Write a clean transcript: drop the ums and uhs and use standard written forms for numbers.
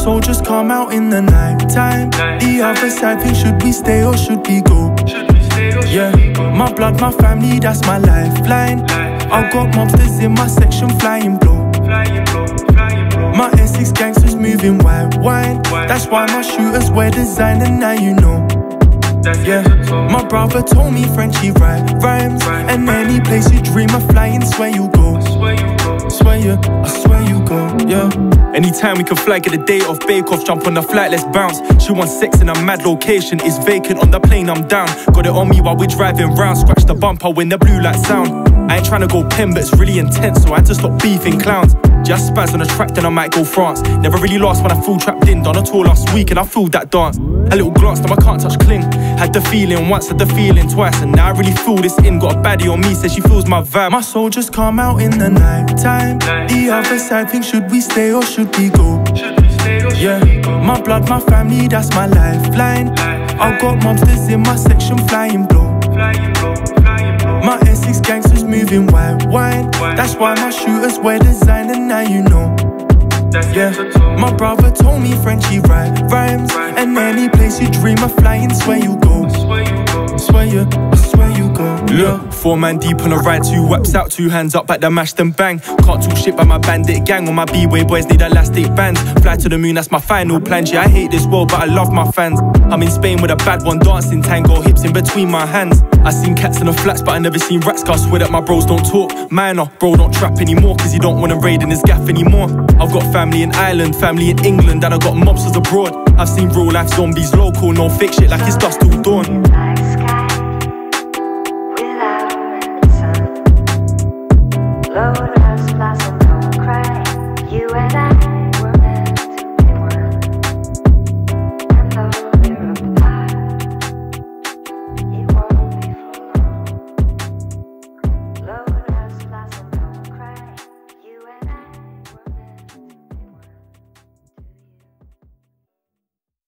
soldiers come out in the night time. The other side, think should we stay or should we go? Yeah, my blood, my family, that's my lifeline. I've got mobsters in my section flying blow. My Essex gangsters moving white wine. That's why my shooters wear designer, now you know. Yeah, my brother told me Frenchie write rhymes. And any place you dream of flying, swear you go. Swear you, I swear you go, yeah. Anytime we can fly, get a day off, bake off, jump on the flight, let's bounce. She wants sex in a mad location, it's vacant on the plane, I'm down. Got it on me while we're driving round, scratch the bumper when the blue lights sound. I ain't trying to go pen, but it's really intense, so I had to stop beefing clowns. Just spaz on the track, then I might go France. Never really lost when I feel trapped in. Done a tour last week and I feel that dance. A little glance, now I can't touch cling. Had the feeling once, had the feeling twice, and now I really feel this in. Got a baddie on me, says she feels my vibe. My soldiers come out in the night time. The other side, think should we stay or should we go? Yeah, my blood, my family, that's my lifeline. I've got mobsters in my section flying blow. My Essex gangsters moving white wine. That's why my shooters wear designer, now you know. Yeah, my brother told me Frenchie write rhymes. And any place you dream of flying, swear you go. Swear you, I swear you go. Look, 4 man deep on a ride, 2 whaps out, 2 hands up at the mash, then bang. Can't talk shit by my bandit gang, or my B-way boys need elastic bands. Fly to the moon, that's my final plan. Yeah, I hate this world, but I love my fans. I'm in Spain with a bad one, dancing tango, hips in between my hands. I seen cats in the flats, but I never seen rats. Cause I swear that my bros don't talk. Minor, bro don't trap anymore, cause he don't wanna raid in his gaff anymore. I've got family in Ireland, family in England, and I got mobsters abroad. I've seen real life zombies, local, no fake shit like it's dust till dawn. Low, blossom, don't cry. You and I